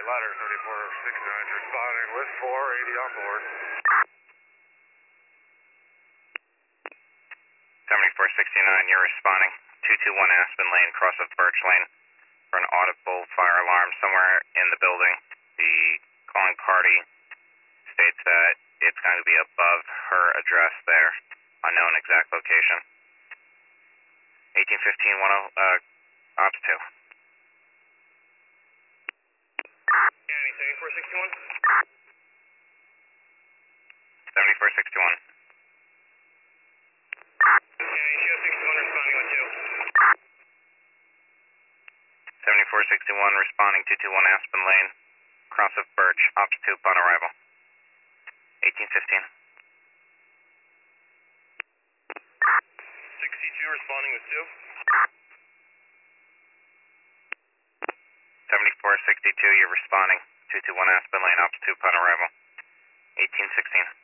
ladder 3469, responding with 480 on board. 7469, you're responding. 221 Aspen Lane, cross of Birch Lane, for an audible fire alarm somewhere in the building. The calling party states that it's going to be above her address there, unknown exact location. 1815 Ops 2. County 7461. 7461. County Show 61 responding with 2. 7461 responding 221 Aspen Lane, cross of Birch, Ops 2 upon arrival. 1815. 62 responding with 2. 7462, you're responding 221 Aspen Lane, Ops 2 upon arrival. 1816.